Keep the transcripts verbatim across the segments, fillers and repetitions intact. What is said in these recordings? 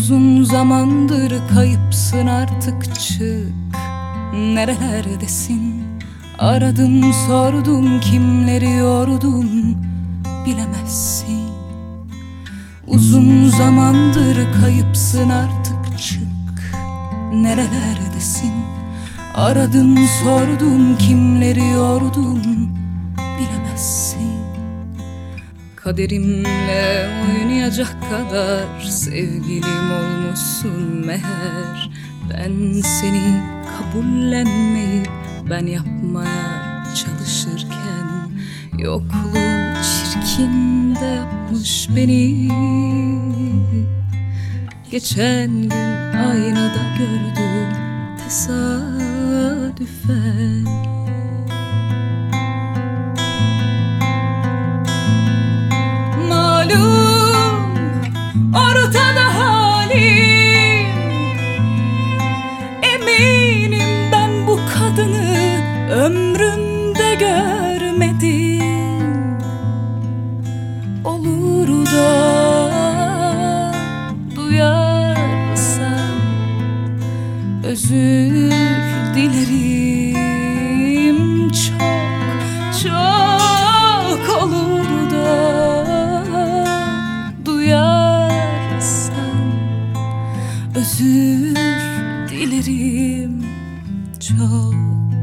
Uzun zamandır kayıpsın, artık çık. Nerelerdesin? Aradım sordum, kimleri yordum, bilemezsin. Uzun zamandır kayıpsın, artık çık. Nerelerdesin? Aradım sordum, kimleri yordum, bilemezsin. Kaderimle oynayacak kadar sevgilim olmuşsun meğer. Ben seni kabullenmeyip ben yapmaya çalışırken yokluğun çirkin de yapmış beni. Geçen gün aynada gördüm tesadüfen. Malum ortada halim, eminim ben bu kadını ömrümde görmedim. Olur da duyarsam özür dilerim. Çok çok olur da duyarsam özür dilerim çok.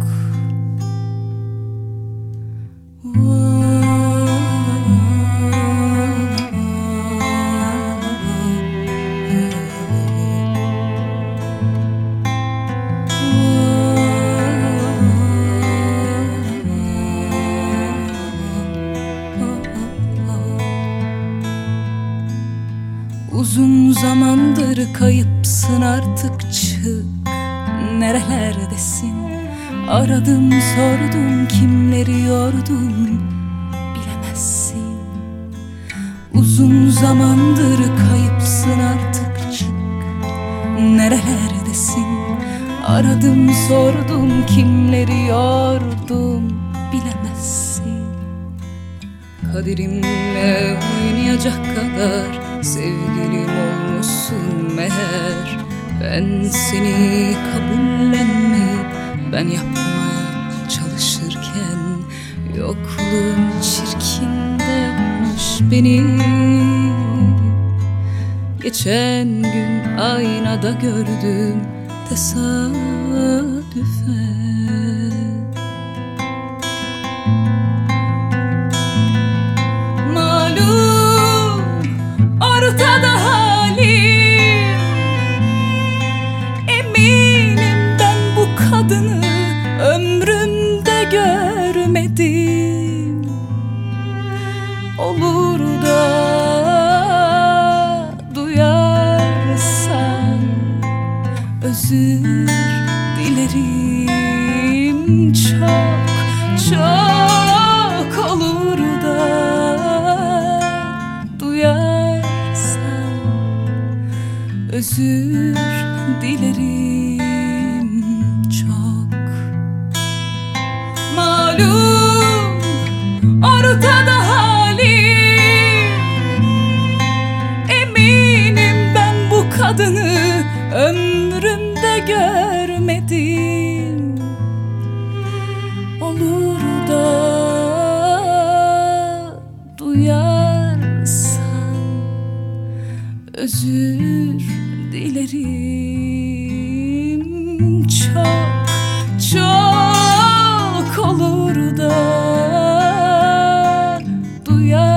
Uzun zamandır kayıpsın, artık çık. Nerelerdesin? Aradım sordum, kimleri yordum, bilemezsin. Uzun zamandır kayıpsın, artık çık. Nerelerdesin? Aradım sordum, kimleri yordum, bilemezsin. Kaderimle oynayacak kadar sevgilim olmuşsun meğer. Ben seni kabullenmeyip ben yapmaya çalışırken yokluğun çirkin de yapmış beni. Geçen gün aynada gördüm tesadüfen. Ortada halim, eminim ben bu kadını ömrümde görmedim. Olur da duyarsan özür dilerim. Çok çok olur da duyarsan özür dilerim çok. Malum ortada halim, eminim ben bu kadını ömrümde görmedim. Olur da duyarsan özür dilerim çok çok olur da duyar.